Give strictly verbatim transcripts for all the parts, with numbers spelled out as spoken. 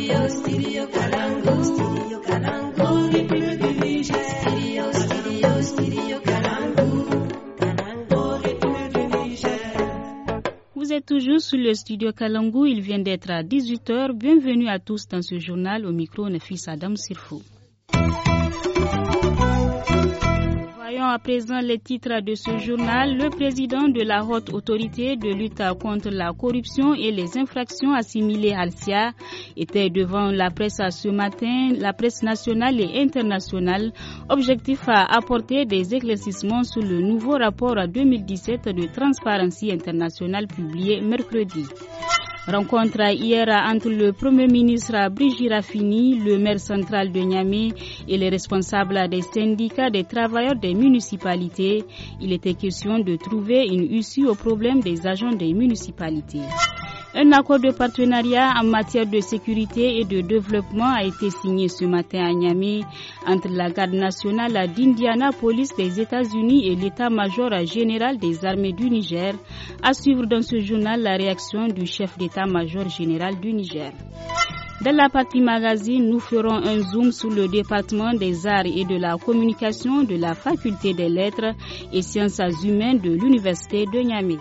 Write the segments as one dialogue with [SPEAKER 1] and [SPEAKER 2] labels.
[SPEAKER 1] Studio, Studio Kalangu, Studio Kalangu, rythme du Niger. Studio, Studio, Studio Kalangu, Kalangu, rythme du Niger.
[SPEAKER 2] Vous êtes toujours sur le Studio Kalangu, il vient d'être à dix-huit heures. Bienvenue à tous dans ce journal. Au micro, Nafis Adam Sirfou. Voyons à présent les titres de ce journal. Le président de la haute autorité de lutte contre la corruption et les infractions assimilées Halcia était devant la presse ce matin, la presse nationale et internationale. Objectif à apporter des éclaircissements sur le nouveau rapport deux mille dix-sept de Transparency International publié mercredi. Rencontre hier entre le Premier ministre Brigitte Raffini, le maire central de Niamey et les responsables des syndicats des travailleurs des municipalités. Il était question de trouver une issue au problème des agents des municipalités. Un accord de partenariat en matière de sécurité et de développement a été signé ce matin à Niamey entre la garde nationale d'Indianapolis des États-Unis et l'état-major général des armées du Niger. À suivre dans ce journal la réaction du chef d'état-major général du Niger. Dans la partie magazine, nous ferons un zoom sur le département des arts et de la communication de la faculté des lettres et sciences humaines de l'université de Niamey.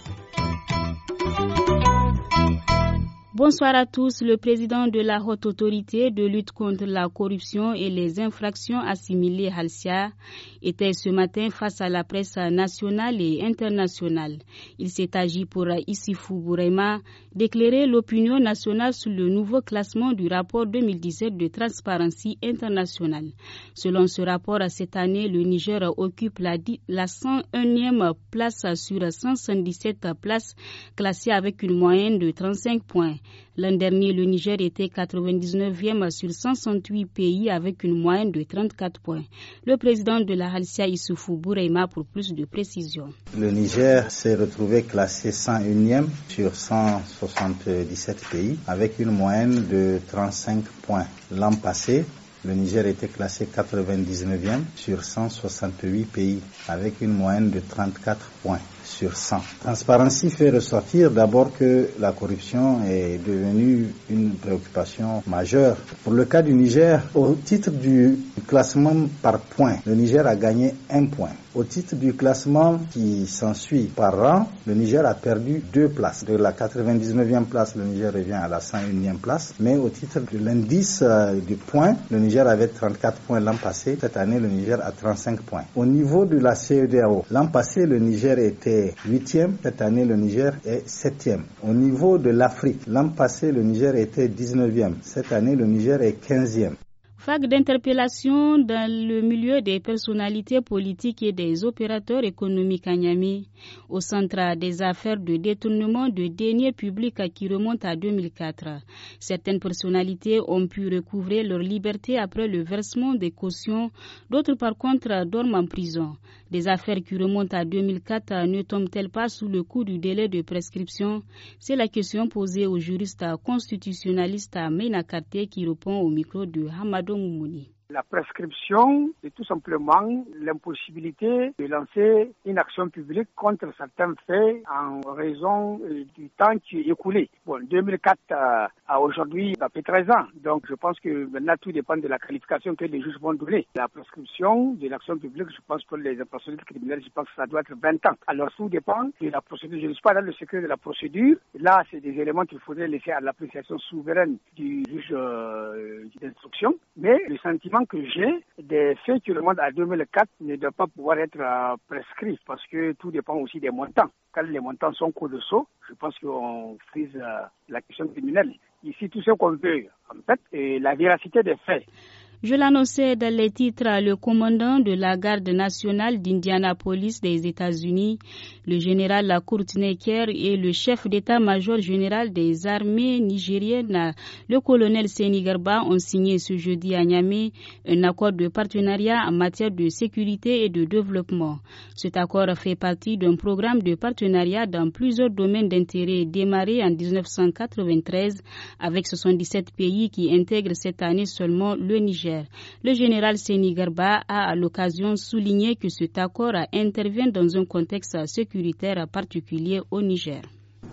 [SPEAKER 2] Bonsoir à tous. Le président de la haute autorité de lutte contre la corruption et les infractions assimilées Halcia était ce matin face à la presse nationale et internationale. Il s'est agi pour Issifou Bourema d'éclairer l'opinion nationale sur le nouveau classement du rapport deux mille dix-sept de Transparency International. Selon ce rapport, cette année, le Niger occupe la, la cent unième place sur cent soixante-dix-sept places classées avec une moyenne de trente-cinq points. L'an dernier, le Niger était quatre-vingt-dix-neuvième sur cent soixante-huit pays avec une moyenne de trente-quatre points. Le président de la Halcia, Issoufou Bourema, pour plus de précisions.
[SPEAKER 3] Le Niger s'est retrouvé classé cent unième sur cent soixante-dix-sept pays avec une moyenne de trente-cinq points. L'an passé, le Niger était classé quatre-vingt-dix-neuvième sur cent soixante-huit pays avec une moyenne de trente-quatre points sur cent. Transparency fait ressortir d'abord que la corruption est devenue une préoccupation majeure. Pour le cas du Niger, au titre du classement par points, le Niger a gagné un point. Au titre du classement qui s'ensuit par rang, le Niger a perdu deux places. De la quatre-vingt-dix-neuvième place, le Niger revient à la cent unième place. Mais au titre de l'indice euh, du point, le Niger avait trente-quatre points l'an passé. Cette année, le Niger a trente-cinq points. Au niveau de la C E D A O, l'an passé, le Niger était huitième. Cette année, le Niger est septième. Au niveau de l'Afrique, l'an passé, le Niger était dix-neuvième. Cette année, le Niger est quinzième.
[SPEAKER 2] Vague d'interpellation dans le milieu des personnalités politiques et des opérateurs économiques à Niamey, au centre des affaires de détournement de deniers publics qui remontent à deux mille quatre. Certaines personnalités ont pu recouvrer leur liberté après le versement des cautions, d'autres par contre dorment en prison. Des affaires qui remontent à deux mille quatre ne tombent-elles pas sous le coup du délai de prescription? C'est la question posée au juriste constitutionnaliste Meina Karté qui répond au micro de Hamadou Moumouni.
[SPEAKER 4] La prescription, c'est tout simplement l'impossibilité de lancer une action publique contre certains faits en raison du temps qui est écoulé. Bon, deux mille quatre euh, à aujourd'hui, ça fait treize ans. Donc, je pense que maintenant, tout dépend de la qualification que les juges vont donner. La prescription de l'action publique, je pense pour les procédures criminelles, je pense que ça doit être vingt ans. Alors, tout dépend de la procédure. Je ne suis pas dans le secret de la procédure. Là, c'est des éléments qu'il faudrait laisser à l'appréciation souveraine du juge euh, d'instruction. Mais le sentiment que j'ai des faits qui remontent à deux mille quatre ne doivent pas pouvoir être euh, prescrits parce que tout dépend aussi des montants. Quand les montants sont colossaux, je pense qu'on frise euh, la question criminelle. Ici, tout ce qu'on veut, en fait, est la véracité des faits.
[SPEAKER 2] Je l'annonçais dans les titres, le commandant de la garde nationale d'Indianapolis des États-Unis, le général Courtney Kerr et le chef d'état-major général des armées nigériennes, le colonel Seni Garba, ont signé ce jeudi à Niamey un accord de partenariat en matière de sécurité et de développement. Cet accord fait partie d'un programme de partenariat dans plusieurs domaines d'intérêt démarré en dix-neuf cent quatre-vingt-treize avec soixante-dix-sept pays qui intègrent cette année seulement le Niger. Le général Seni Garba a à l'occasion souligné que cet accord intervient dans un contexte sécuritaire particulier au Niger.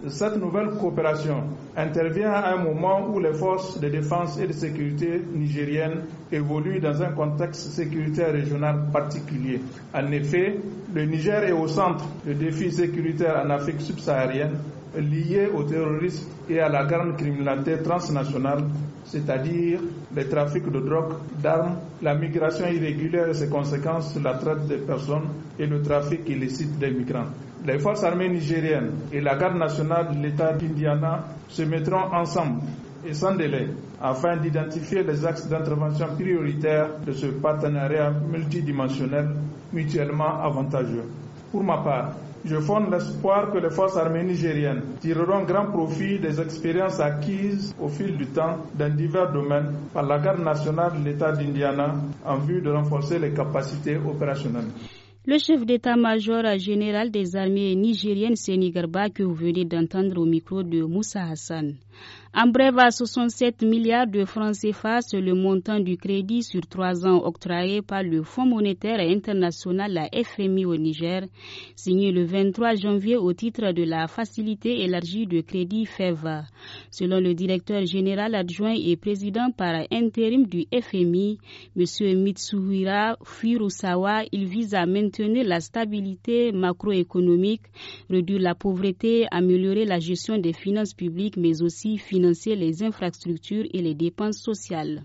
[SPEAKER 5] Cette nouvelle coopération intervient à un moment où les forces de défense et de sécurité nigériennes évoluent dans un contexte sécuritaire régional particulier. En effet, le Niger est au centre de défis sécuritaires en Afrique subsaharienne liés au terrorisme et à la grande criminalité transnationale, c'est-à-dire les trafics de drogue, d'armes, la migration irrégulière et ses conséquences sur la traite des personnes et le trafic illicite des migrants. Les forces armées nigériennes et la garde nationale de l'État d'Indiana se mettront ensemble et sans délai afin d'identifier les axes d'intervention prioritaires de ce partenariat multidimensionnel mutuellement avantageux. Pour ma part, je fonde l'espoir que les forces armées nigériennes tireront grand profit des expériences acquises au fil du temps dans divers domaines par la garde nationale de l'État d'Indiana en vue de renforcer les capacités opérationnelles.
[SPEAKER 2] Le chef d'état-major général des armées nigériennes, Seni Garba, que vous venez d'entendre au micro de Moussa Hassan. En bref, à soixante-sept milliards de francs C F A, c'est le montant du crédit sur trois ans octroyé par le Fonds monétaire international, la F M I au Niger, signé le vingt-trois janvier au titre de la facilité élargie de crédit F E V A. Selon le directeur général adjoint et président par intérim du F M I, M. Mitsuhira Furusawa, il vise à maintenir la stabilité macroéconomique, réduire la pauvreté, améliorer la gestion des finances publiques, mais aussi financer les infrastructures et les dépenses sociales.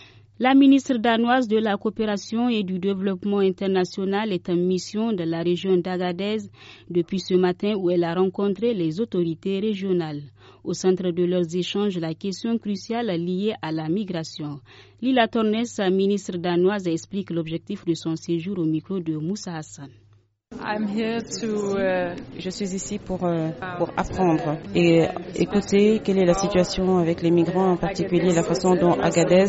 [SPEAKER 2] La ministre danoise de la coopération et du développement international est en mission dans la région d'Agadez depuis ce matin où elle a rencontré les autorités régionales. Au centre de leurs échanges, la question cruciale liée à la migration. Lila Tornes, ministre danoise, explique l'objectif de son séjour au micro de Moussa Hassan.
[SPEAKER 6] I'm here to, uh, je suis ici pour, uh, pour apprendre et écouter quelle est la situation avec les migrants, en particulier la façon dont Agadez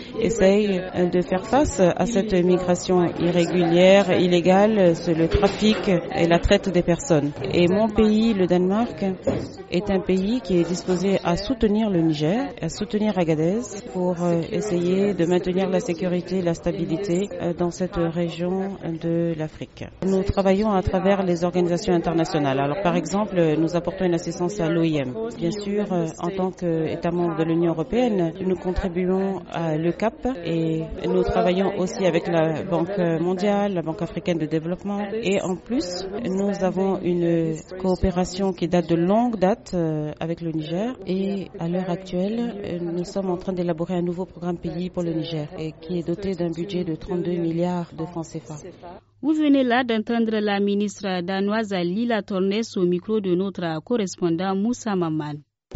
[SPEAKER 6] essaye de faire face à cette migration irrégulière, illégale, sur le trafic et la traite des personnes. Et mon pays, le Danemark, est un pays qui est disposé à soutenir le Niger, à soutenir Agadez pour uh, essayer de maintenir la sécurité et la stabilité uh, dans cette région de l'Afrique. Nous travaillons à travers les organisations internationales. Alors, par exemple, nous apportons une assistance à l'O I M. Bien sûr, en tant qu'État membre de l'Union européenne, nous contribuons à l'E C A P et nous travaillons aussi avec la Banque mondiale, la Banque africaine de développement. Et en plus, nous avons une coopération qui date de longue date avec le Niger. Et à l'heure actuelle, nous sommes en train d'élaborer un nouveau programme pays pour le Niger et qui est doté d'un budget de trente-deux milliards de francs C F A.
[SPEAKER 2] Vous venez là d'entendre la ministre danoise Lila Tornes au micro de notre correspondant Moussa Maman.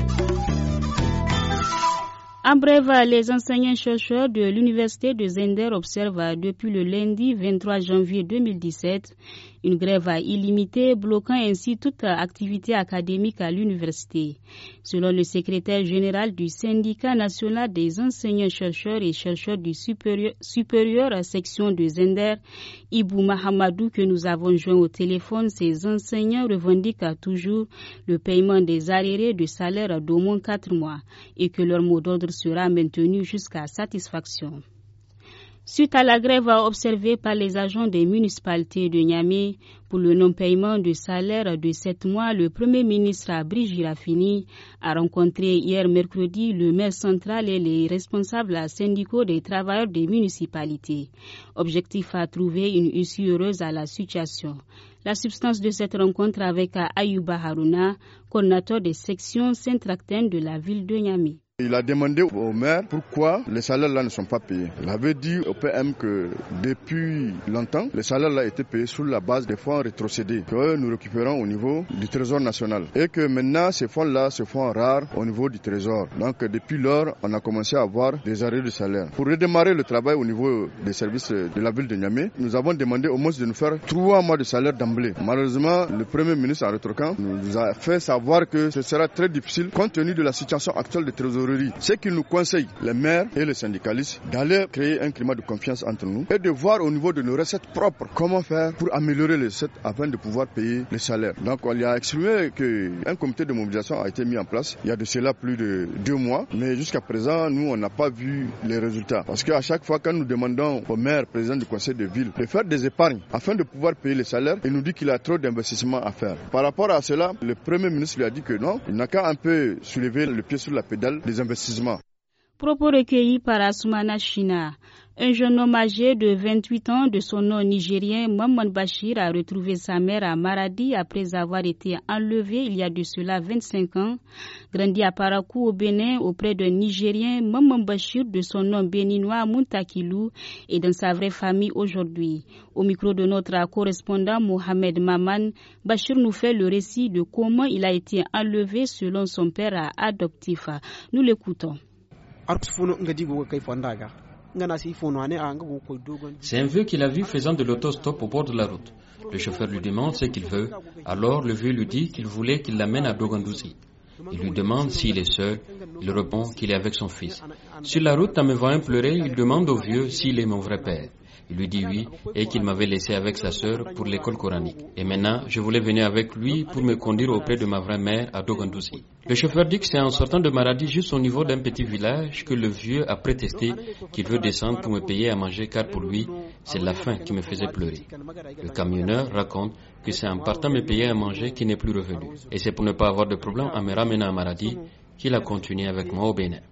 [SPEAKER 2] En bref, les enseignants-chercheurs de l'université de Zender observent depuis le lundi vingt-trois janvier deux mille dix-sept une grève illimitée bloquant ainsi toute activité académique à l'université. Selon le secrétaire général du syndicat national des enseignants-chercheurs et chercheurs du supérieur, supérieur section de Zender, Ibou Mahamadou, que nous avons joint au téléphone, ces enseignants revendiquent toujours le paiement des arriérés de salaire d'au moins quatre mois et que leur mot d'ordre sera maintenu jusqu'à satisfaction. Suite à la grève observée par les agents des municipalités de Niamey pour le non-paiement de salaire de sept mois, le Premier ministre Brigitte Girafini a rencontré hier mercredi le maire central et les responsables syndicaux des travailleurs des municipalités. Objectif à trouver une issue heureuse à la situation. La substance de cette rencontre avec Ayouba Haruna, coordinateur des sections Saint-Tractin de la ville de Niamey.
[SPEAKER 7] Il a demandé au maire pourquoi les salaires-là ne sont pas payés. Il avait dit au P M que depuis longtemps, les salaires-là étaient payés sur la base des fonds rétrocédés que nous récupérons au niveau du Trésor national. Et que maintenant, ces fonds-là se font rares au niveau du Trésor. Donc depuis lors, on a commencé à avoir des arrêts de salaire. Pour redémarrer le travail au niveau des services de la ville de Niamey, nous avons demandé au moins de nous faire trois mois de salaire d'emblée. Malheureusement, le Premier ministre en rétrocamp nous a fait savoir que ce sera très difficile compte tenu de la situation actuelle de Trésor trésorier. C'est qu'ils nous conseillent, les maires et les syndicalistes, d'aller créer un climat de confiance entre nous et de voir au niveau de nos recettes propres comment faire pour améliorer les recettes afin de pouvoir payer les salaires. Donc on lui a exprimé qu'un comité de mobilisation a été mis en place il y a de cela plus de deux mois, mais jusqu'à présent, nous, on n'a pas vu les résultats. Parce qu'à chaque fois, quand nous demandons au maire, président du conseil de ville, de faire des épargnes afin de pouvoir payer les salaires, il nous dit qu'il a trop d'investissements à faire. Par rapport à cela, le Premier ministre lui a dit que non, il n'a qu'à un peu soulever le pied sur la pédale des investissements.
[SPEAKER 2] Propos recueillis par Assoumana China. Un jeune homme âgé de vingt-huit ans de son nom nigérien, Maman Bachir, a retrouvé sa mère à Maradi après avoir été enlevé il y a de cela vingt-cinq ans. Grandi à Parakou au Bénin auprès d'un Nigérien, Maman Bachir de son nom béninois Muntakilou est dans sa vraie famille aujourd'hui. Au micro de notre correspondant Mohamed Maman, Bachir nous fait le récit de comment il a été enlevé selon son père adoptif. Nous l'écoutons.
[SPEAKER 8] C'est un vieux qu'il a vu faisant de l'autostop au bord de la route. Le chauffeur lui demande ce qu'il veut. Alors le vieux lui dit qu'il voulait qu'il l'amène à Dogandouzi. Il lui demande s'il est seul. Il répond qu'il est avec son fils. Sur la route, en me voyant pleurer, il demande au vieux s'il est mon vrai père. Il lui dit oui et qu'il m'avait laissé avec sa sœur pour l'école coranique. Et maintenant, je voulais venir avec lui pour me conduire auprès de ma vraie mère à Dogandouzi. Le chauffeur dit que c'est en sortant de Maradi juste au niveau d'un petit village que le vieux a prétesté qu'il veut descendre pour me payer à manger car pour lui, c'est la faim qui me faisait pleurer. Le camionneur raconte que c'est en partant me payer à manger qu'il n'est plus revenu. Et c'est pour ne pas avoir de problème en me ramenant à Maradi qu'il a continué avec moi au Bénin.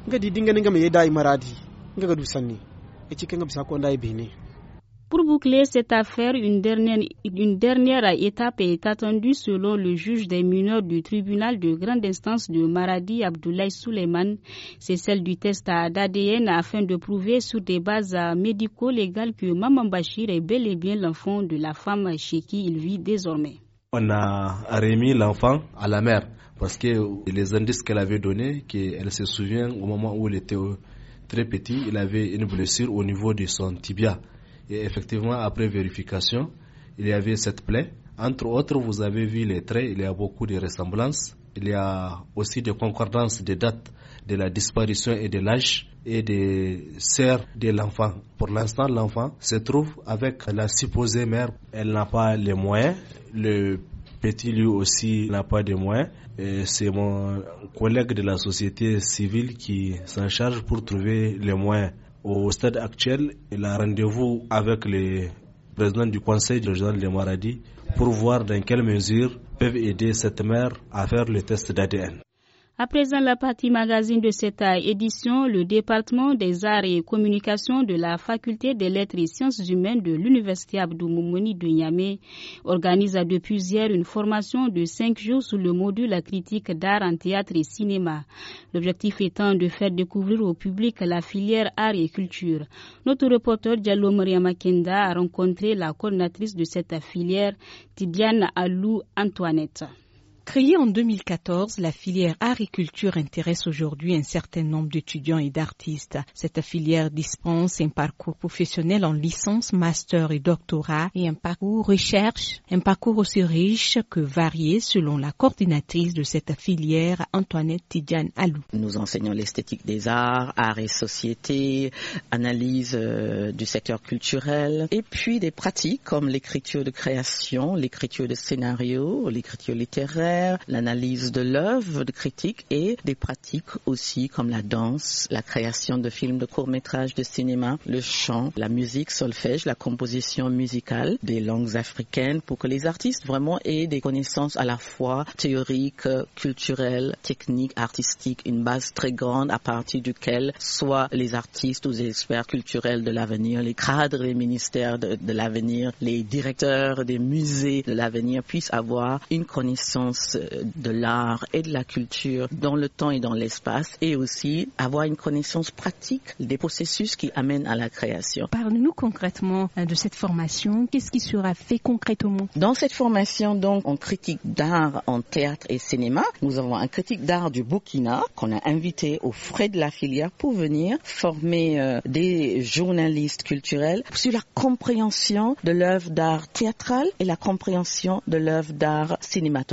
[SPEAKER 2] Pour boucler cette affaire, une dernière, une dernière étape est attendue selon le juge des mineurs du tribunal de grande instance de Maradi, Abdoulaye Suleiman. C'est celle du test d'A D N afin de prouver sur des bases médico-légales que Maman Bachir est bel et bien l'enfant de la femme chez qui il vit désormais.
[SPEAKER 9] On a remis l'enfant à la mère parce que les indices qu'elle avait donnés, qu'elle se souvient au moment où il était très petit, il avait une blessure au niveau de son tibia. Et effectivement, après vérification, il y avait cette plaie. Entre autres, vous avez vu les traits, il y a beaucoup de ressemblances. Il y a aussi des concordances des dates de la disparition et de l'âge et des sœurs de l'enfant. Pour l'instant, l'enfant se trouve avec la supposée mère. Elle n'a pas les moyens. Le petit, lui aussi, n'a pas de moyens. Et c'est mon collègue de la société civile qui s'en charge pour trouver les moyens. Au stade actuel, il a rendez-vous avec le président du conseil régional de Maradi pour voir dans quelle mesure peuvent aider cette mère à faire le test d'A D N.
[SPEAKER 2] À présent, la partie magazine de cette édition, le département des arts et communications de la faculté des lettres et sciences humaines de l'université Abdou Moumouni de Niamey organise depuis hier une formation de cinq jours sur le module critique d'art en théâtre et cinéma. L'objectif étant de faire découvrir au public la filière art et culture. Notre reporter Diallo Mariama Kenda a rencontré la coordinatrice de cette filière, Tidiane Alou Antoinette.
[SPEAKER 10] Créée en deux mille quatorze, la filière art et culture intéresse aujourd'hui un certain nombre d'étudiants et d'artistes. Cette filière dispense un parcours professionnel en licence, master et doctorat et un parcours recherche, un parcours aussi riche que varié selon la coordinatrice de cette filière, Antoinette Tidiane Alou.
[SPEAKER 11] Nous enseignons l'esthétique des arts, arts et société, analyse euh, du secteur culturel et puis des pratiques comme l'écriture de création, l'écriture de scénario, l'écriture littéraire, l'analyse de l'œuvre de critique et des pratiques aussi comme la danse, la création de films, de courts-métrages de cinéma, le chant, la musique, solfège, la composition musicale des langues africaines pour que les artistes vraiment aient des connaissances à la fois théoriques, culturelles, techniques, artistiques, une base très grande à partir duquel soit les artistes ou les experts culturels de l'avenir, les cadres des ministères de, de l'avenir, les directeurs des musées de l'avenir puissent avoir une connaissance de l'art et de la culture dans le temps et dans l'espace et aussi avoir une connaissance pratique des processus qui amènent à la création.
[SPEAKER 10] Parle-nous concrètement de cette formation. Qu'est-ce qui sera fait concrètement?
[SPEAKER 11] Dans cette formation, donc, en critique d'art en théâtre et cinéma, nous avons un critique d'art du Burkina qu'on a invité aux frais de la filière pour venir former euh, des journalistes culturels sur la compréhension de l'œuvre d'art théâtrale et la compréhension de l'œuvre d'art cinématographique.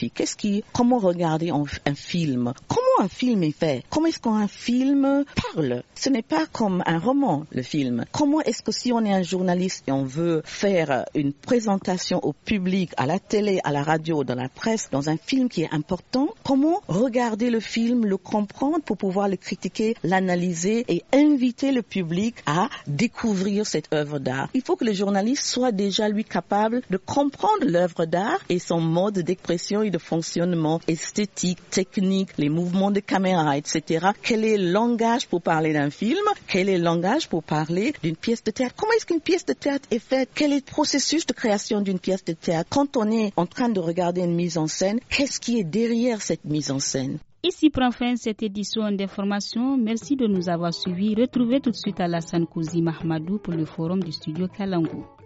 [SPEAKER 11] regarder? Qu'est-ce qui, comment regarder un, un film? Comment un film est fait? Comment est-ce qu'un film parle? Ce n'est pas comme un roman, le film. Comment est-ce que si on est un journaliste et on veut faire une présentation au public, à la télé, à la radio, dans la presse, dans un film qui est important, comment regarder le film, le comprendre pour pouvoir le critiquer, l'analyser et inviter le public à découvrir cette œuvre d'art? Il faut que le journaliste soit déjà, lui, capable de comprendre l'œuvre d'art et son mode d'expression et de fonctionnement esthétique, technique, les mouvements de caméra, et cetera. Quel est le langage pour parler d'un film? Quel est le langage pour parler d'une pièce de théâtre? Comment est-ce qu'une pièce de théâtre est faite? Quel est le processus de création d'une pièce de théâtre? Quand on est en train de regarder une mise en scène, qu'est-ce qui est derrière cette mise en scène?
[SPEAKER 2] Ici prend fin cette édition d'information. Merci de nous avoir suivis. Retrouvez tout de suite Alassane Kouzi Mahmadou pour le forum du studio Kalangu.